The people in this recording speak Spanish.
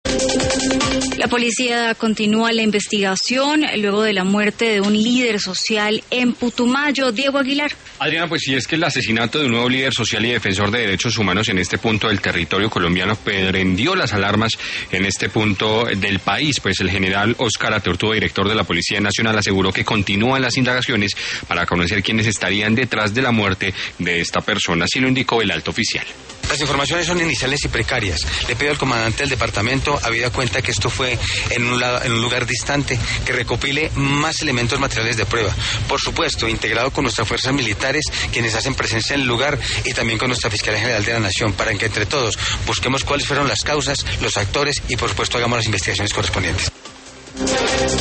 La policía continúa la investigación luego de la muerte de un líder social en Putumayo. Diego Aguilar. Adriana, pues sí, es que el asesinato de un nuevo líder social y defensor de derechos humanos en este punto del territorio colombiano prendió las alarmas en este punto del país. Pues el general Óscar Ateortúa, director de la Policía Nacional, aseguró que continúan las indagaciones para conocer quiénes estarían detrás de la muerte de esta persona, así lo indicó el alto oficial. Las informaciones son iniciales y precarias. Le pido al comandante del departamento, habida cuenta que esto fue en un lugar distante, que recopile más elementos materiales de prueba. Por supuesto, integrado con nuestras fuerzas militares, quienes hacen presencia en el lugar, y también con nuestra Fiscalía General de la Nación, para que entre todos busquemos cuáles fueron las causas, los actores y por supuesto hagamos las investigaciones correspondientes.